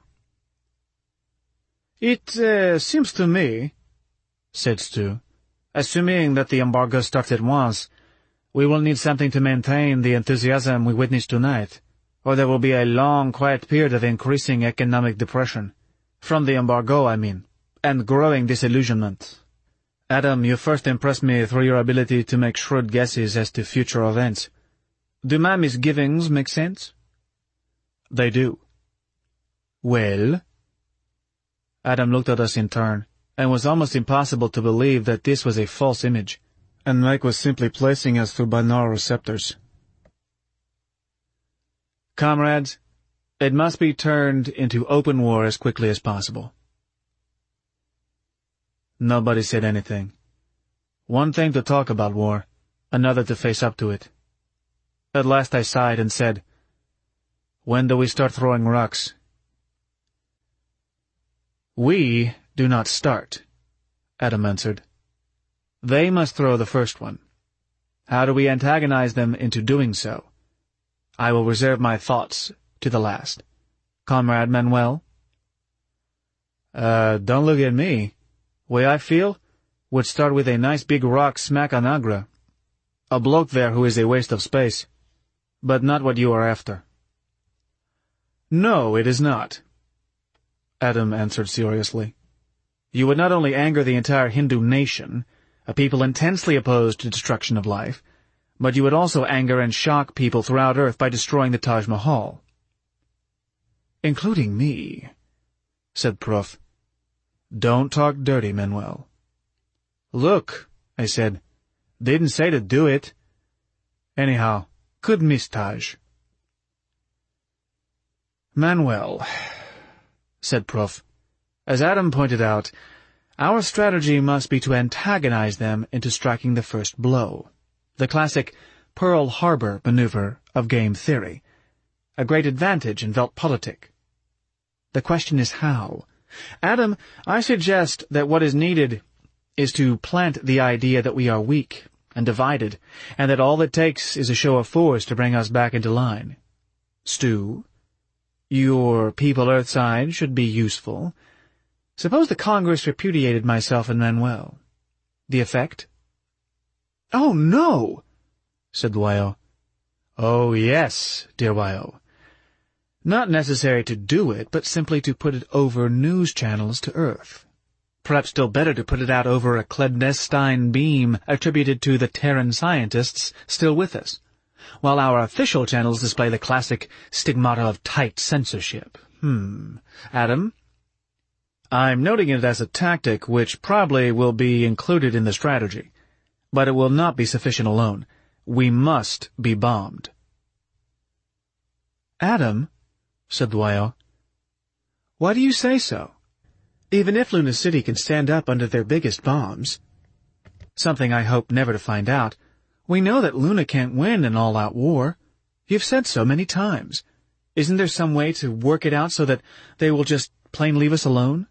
It uh, seems to me, said Stu, assuming that the embargo starts at once, we will need something to maintain the enthusiasm we witnessed tonight, or there will be a long, quiet period of increasing economic depression. From the embargo, I mean, and growing disillusionment. Adam, you first impressed me through your ability to make shrewd guesses as to future events. Do my misgivings make sense? They do. Well? Adam looked at us in turn, and it was almost impossible to believe that this was a false image, and Mike was simply placing us through binaural receptors. Comrades, it must be turned into open war as quickly as possible. Nobody said anything. One thing to talk about war, another to face up to it. At last I sighed and said, "When do we start throwing rocks?" "We do not start," Adam answered. "They must throw the first one. How do we antagonize them into doing so? I will reserve my thoughts to the last. Comrade Manuel?" Uh, don't look at me. Way I feel would start with a nice big rock smack on Agra. A bloke there who is a waste of space. But not what you are after." "No, it is not," Adam answered seriously. "You would not only anger the entire Hindu nation, a people intensely opposed to destruction of life, but you would also anger and shock people throughout Earth by destroying the Taj Mahal." "Including me," said Prof. "Don't talk dirty, Manuel." "Look," I said, "didn't say to do it. Anyhow, good miss, Taj." "Manuel," said Prof, "as Adam pointed out, our strategy must be to antagonize them into striking the first blow. The classic Pearl Harbor maneuver of game theory. A great advantage in Weltpolitik. The question is how. Adam, I suggest that what is needed is to plant the idea that we are weak and divided, and that all it takes is a show of force to bring us back into line. Stu, your people Earthside should be useful. Suppose the Congress repudiated myself and Manuel. The effect?" "Oh, no," said Wyo. "Oh, yes, dear Wyo. Not necessary to do it, but simply to put it over news channels to Earth. Perhaps still better to put it out over a clandestine beam attributed to the Terran scientists still with us, while our official channels display the classic stigmata of tight censorship. Hmm. Adam? I'm noting it as a tactic which probably will be included in the strategy, but it will not be sufficient alone. We must be bombed." "Adam," said Wyo, "why do you say so? Even if Luna City can stand up under their biggest bombs, something I hope never to find out, we know that Luna can't win an all-out war. You've said so many times. Isn't there some way to work it out so that they will just plain leave us alone?"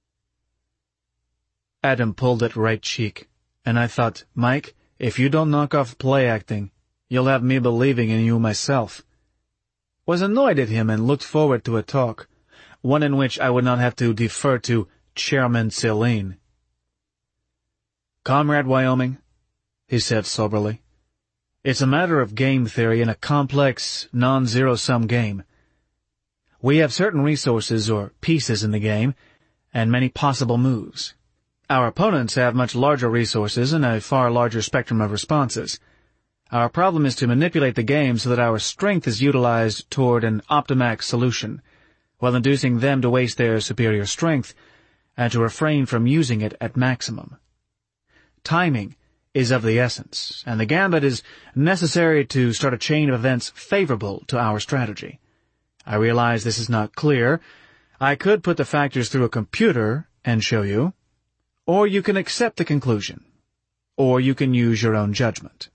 Adam pulled at right cheek, and I thought, Mike, if you don't knock off play acting, you'll have me believing in you myself. Was annoyed at him and looked forward to a talk, one in which I would not have to defer to Chairman Celine. "Comrade Wyoming," he said soberly, "it's a matter of game theory in a complex, non-zero-sum game. We have certain resources or pieces in the game, and many possible moves. Our opponents have much larger resources and a far larger spectrum of responses. Our problem is to manipulate the game so that our strength is utilized toward an optimax solution, while inducing them to waste their superior strength and to refrain from using it at maximum. Timing is of the essence, and the gambit is necessary to start a chain of events favorable to our strategy. I realize this is not clear. I could put the factors through a computer and show you, or you can accept the conclusion, or you can use your own judgment."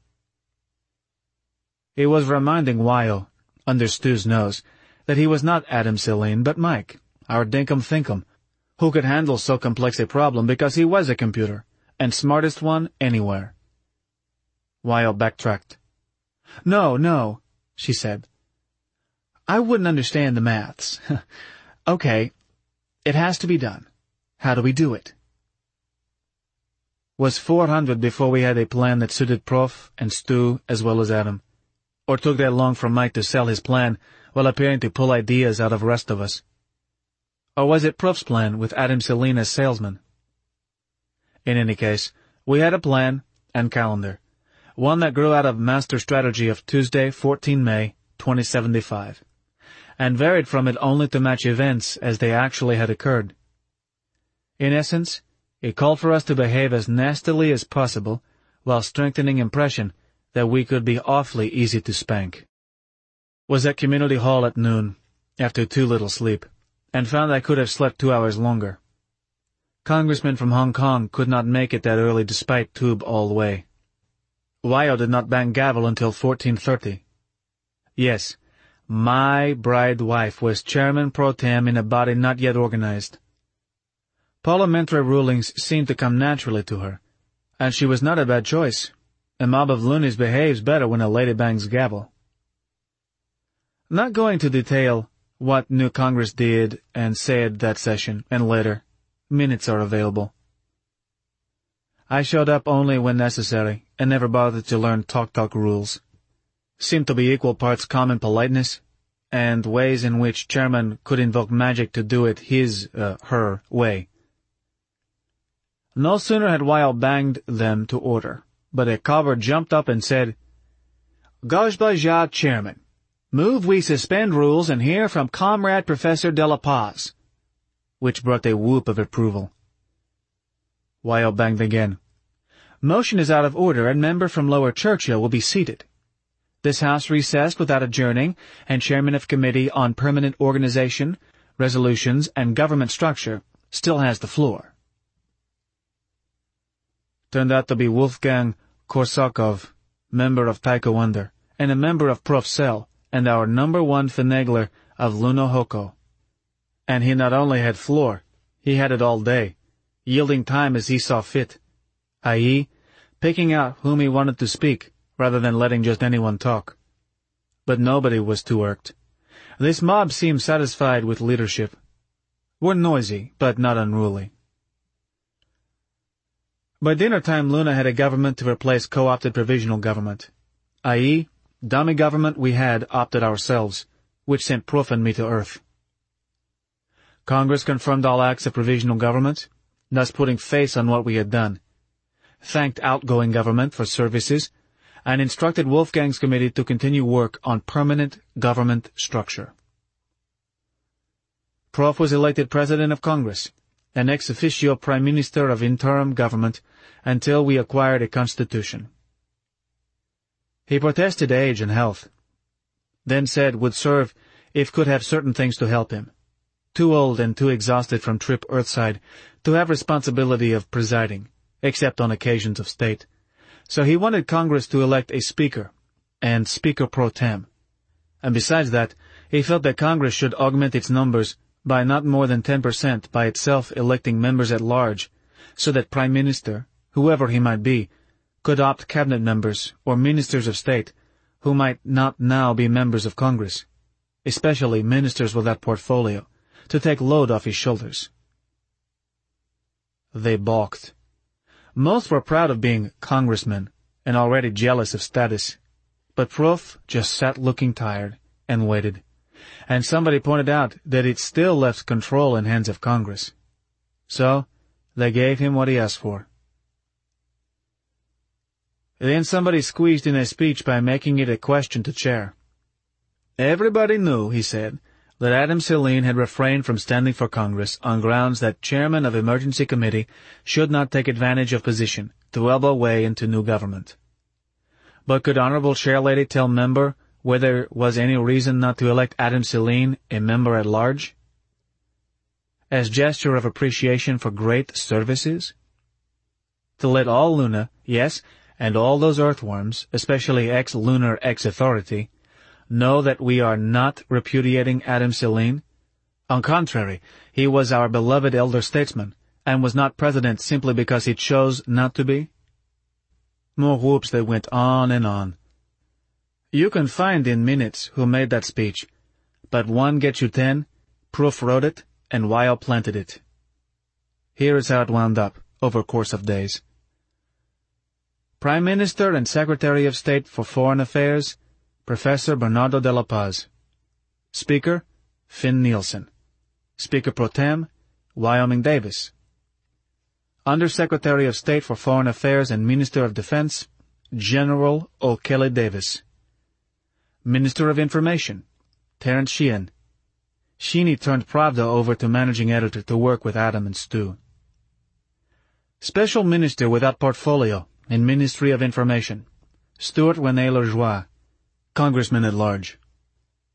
He was reminding Wyo, under Stu's nose, that he was not Adam Celine, but Mike, our dinkum thinkum, who could handle so complex a problem because he was a computer, and smartest one anywhere. Wyo backtracked. "No, no," she said. "I wouldn't understand the maths. Okay, it has to be done. How do we do it?" Was four hundred before we had a plan that suited Prof and Stu as well as Adam? Or took that long for Mike to sell his plan while appearing to pull ideas out of the rest of us? Or was it Prof's plan with Adam Celine as salesman? In any case, we had a plan and calendar, one that grew out of master strategy of Tuesday, fourteenth of May, twenty seventy-five, and varied from it only to match events as they actually had occurred. In essence, it called for us to behave as nastily as possible while strengthening impression that we could be awfully easy to spank. Was at Community Hall at noon, after too little sleep, and found I could have slept two hours longer. Congressmen from Hong Kong could not make it that early despite tube all the way. Wyo did not bang gavel until fourteen thirty. Yes, my bride wife was chairman pro tem in a body not yet organized. Parliamentary rulings seemed to come naturally to her, and she was not a bad choice. A mob of loonies behaves better when a lady bangs gavel. Not going to detail what new Congress did and said that session and later. Minutes are available. I showed up only when necessary and never bothered to learn talk-talk rules. Seemed to be equal parts common politeness and ways in which chairman could invoke magic to do it his, uh, her way. No sooner had Wyo banged them to order, but a cobbler jumped up and said, "Gojbaja, Chairman, move we suspend rules and hear from Comrade Professor De La Paz," which brought a whoop of approval. Wyo banged again. "Motion is out of order and member from Lower Churchill will be seated. This House recessed without adjourning, and Chairman of Committee on Permanent Organization, Resolutions, and Government Structure still has the floor." Turned out to be Wolfgang Korsakov, member of Taiko Wonder, and a member of Prof Cell, and our number one finagler of Luno Hoko. And he not only had floor, he had it all day, yielding time as he saw fit, that is, picking out whom he wanted to speak, rather than letting just anyone talk. But nobody was too irked. This mob seemed satisfied with leadership. Were noisy, but not unruly. By dinner time, Luna had a government to replace co-opted provisional government, that is, dummy government we had opted ourselves, which sent Prof and me to Earth. Congress confirmed all acts of provisional government, thus putting face on what we had done, thanked outgoing government for services, and instructed Wolfgang's committee to continue work on permanent government structure. Prof was elected President of Congress, and ex officio Prime Minister of interim government until we acquired a constitution. He protested age and health, then said would serve if could have certain things to help him. Too old and too exhausted from trip earthside to have responsibility of presiding, except on occasions of state. So he wanted Congress to elect a speaker, and speaker pro tem. And besides that, he felt that Congress should augment its numbers by not more than ten percent by itself electing members at large, so that Prime Minister, whoever he might be, could opt cabinet members or ministers of state who might not now be members of Congress, especially ministers with that portfolio, to take load off his shoulders. They balked. Most were proud of being congressmen and already jealous of status, but Prof just sat looking tired and waited, and somebody pointed out that it still left control in hands of Congress. So they gave him what he asked for. Then somebody squeezed in a speech by making it a question to chair. Everybody knew, he said, that Adam Selene had refrained from standing for Congress on grounds that chairman of emergency committee should not take advantage of position to elbow way into new government. But could Honorable Chairlady tell member whether there was any reason not to elect Adam Selene a member at large? As gesture of appreciation for great services? To let all Luna, yes, and all those earthworms, especially ex-lunar ex-authority, know that we are not repudiating Adam Selene? On contrary, he was our beloved elder statesman, and was not president simply because he chose not to be? More whoops that went on and on. You can find in minutes who made that speech, but one gets you ten, Prof wrote it, and Wyo planted it. Here is how it wound up, over course of days. Prime Minister and Secretary of State for Foreign Affairs, Professor Bernardo de la Paz. Speaker, Finn Nielsen. Speaker Pro Tem, Wyoming Davis. Under-Secretary of State for Foreign Affairs and Minister of Defense, General O'Kelly Davis. Minister of Information, Terence Sheehan. Sheeny turned Pravda over to managing editor to work with Adam and Stu. Special Minister without portfolio in Ministry of Information, Stuart Rene Lajoie, Congressman at large.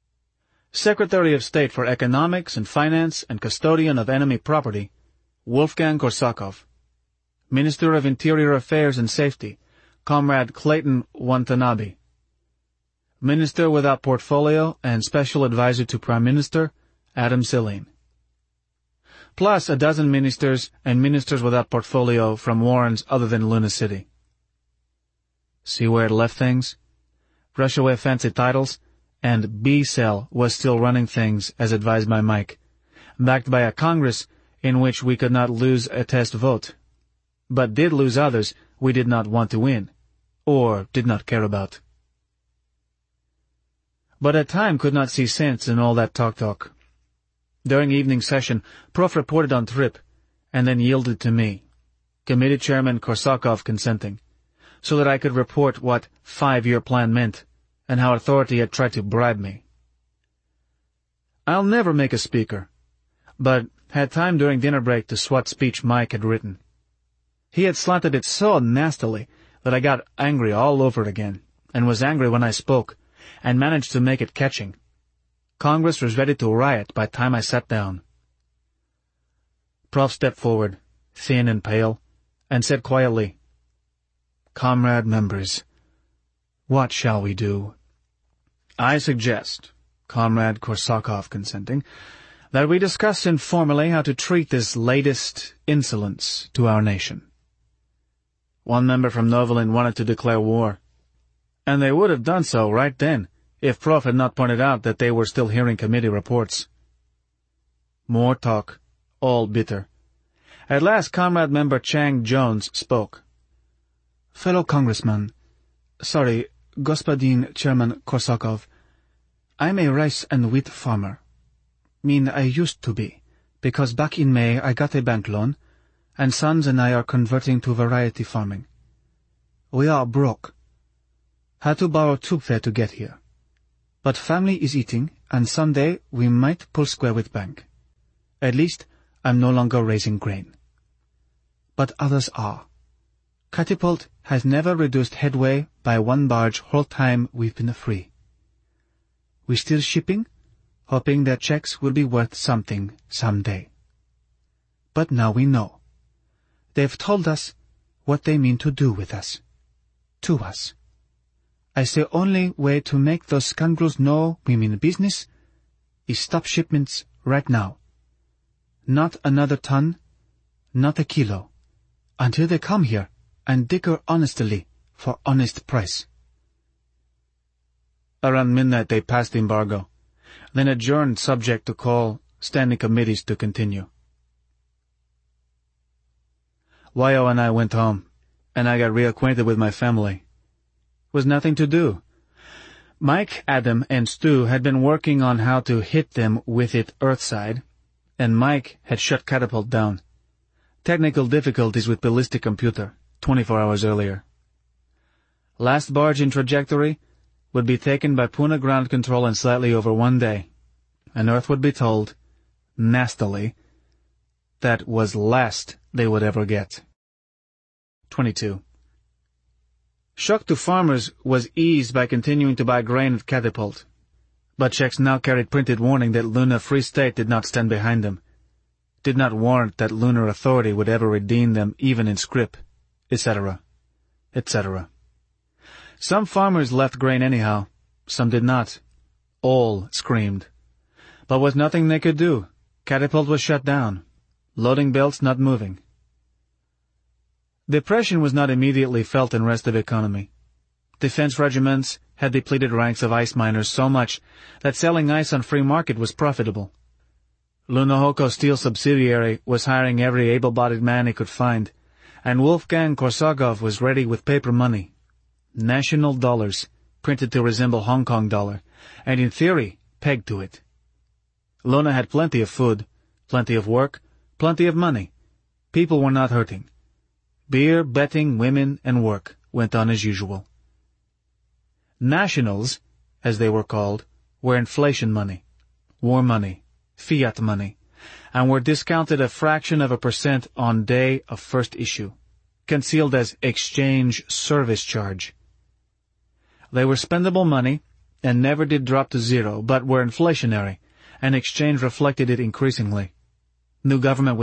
Secretary of State for Economics and Finance and Custodian of Enemy Property, Wolfgang Korsakov. Minister of Interior Affairs and Safety, Comrade Clayton Watanabe. Minister without portfolio and Special Advisor to Prime Minister, Adam Selene. Plus a dozen ministers and ministers without portfolio from warrens other than Luna City. See where it left things? Brush away fancy titles, and B-Cell was still running things as advised by Mike, backed by a Congress in which we could not lose a test vote, but did lose others we did not want to win, or did not care about. But at time could not see sense in all that talk-talk. During evening session, Prof reported on trip, and then yielded to me, Committee Chairman Korsakov consenting, so that I could report what five-year plan meant, and how authority had tried to bribe me. I'll never make a speaker, but had time during dinner break to swat speech Mike had written. He had slanted it so nastily that I got angry all over again, and was angry when I spoke, and managed to make it catching. Congress was ready to riot by the time I sat down. Prof stepped forward, thin and pale, and said quietly, "Comrade members, what shall we do?" "I suggest," Comrade Korsakov consenting, "that we discuss informally how to treat this latest insolence to our nation." One member from Novolin wanted to declare war, and they would have done so right then if Prof had not pointed out that they were still hearing committee reports. More talk, all bitter. At last Comrade Member Chang Jones spoke. "Fellow Congressman, sorry, Господин Chairman Korsakov, I'm a rice and wheat farmer. Mean I used to be, because back in May I got a bank loan, and sons and I are converting to variety farming. We are broke. Had to borrow tube fare to get here. But family is eating, and someday we might pull square with bank. At least I'm no longer raising grain. But others are. Catapult has never reduced headway by one barge whole time we've been free. We still shipping, hoping their checks will be worth something someday. But now we know. They've told us what they mean to do with us. To us. I say only way to make those scoundrels know we mean business is stop shipments right now. Not another ton, not a kilo, until they come here and dicker honestly for honest price." Around midnight they passed embargo, then adjourned subject to call standing committees to continue. Wyo and I went home, and I got reacquainted with my family. Was nothing to do. Mike, Adam, and Stu had been working on how to hit them with it earthside, and Mike had shut Catapult down. Technical difficulties with ballistic computer, twenty-four hours earlier. Last barge in trajectory would be taken by Pune ground control in slightly over one day, and Earth would be told, nastily, that was last they would ever get. twenty-two. Shock to farmers was eased by continuing to buy grain at Catapult, but checks now carried printed warning that Luna Free State did not stand behind them, did not warrant that Lunar Authority would ever redeem them even in scrip, et cetera, et cetera. Some farmers left grain anyhow, some did not. All screamed. But was nothing they could do. Catapult was shut down. Loading belts not moving. Depression was not immediately felt in rest of economy. Defense regiments had depleted ranks of ice miners so much that selling ice on free market was profitable. Lunohoko Steel subsidiary was hiring every able-bodied man he could find, and Wolfgang Korsakov was ready with paper money. National dollars, printed to resemble Hong Kong dollar, and in theory, pegged to it. Luna had plenty of food, plenty of work, plenty of money. People were not hurting. Beer, betting, women, and work went on as usual. Nationals, as they were called, were inflation money, war money, fiat money, and were discounted a fraction of a percent on day of first issue, concealed as exchange service charge. They were spendable money, and never did drop to zero, but were inflationary, and exchange reflected it increasingly. New government